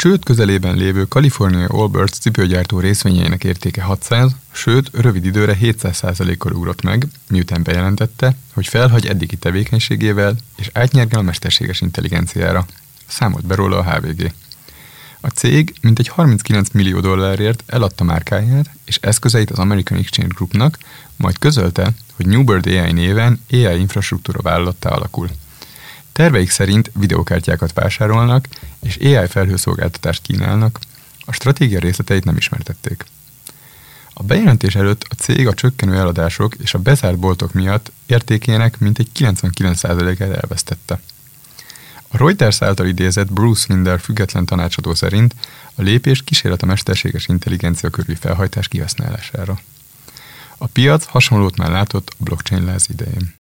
csőd közelében lévő California Allbirds cipőgyártó részvényeinek értéke 600, sőt, rövid időre 700%-kal ugrott meg, miután bejelentette, hogy felhagy eddigi tevékenységével, és átnyergel a mesterséges intelligenciára. Számolt be róla a HVG. A cég mintegy 39 millió dollárért eladta márkáját és eszközeit az American Exchange Groupnak, majd közölte, hogy Newbird AI néven AI infrastruktúra vállalattá alakul. Terveik szerint videókártyákat vásárolnak, és AI felhőszolgáltatást kínálnak, a stratégia részleteit nem ismertették. A bejelentés előtt a cég a csökkenő eladások és a bezárt boltok miatt értékének mintegy 99%-át elvesztette. A Reuters által idézett Bruce Linder független tanácsadó szerint a lépés kísérlet a mesterséges intelligencia körüli felhajtás kihasználására. A piac hasonlót már látott a blockchain láz idején.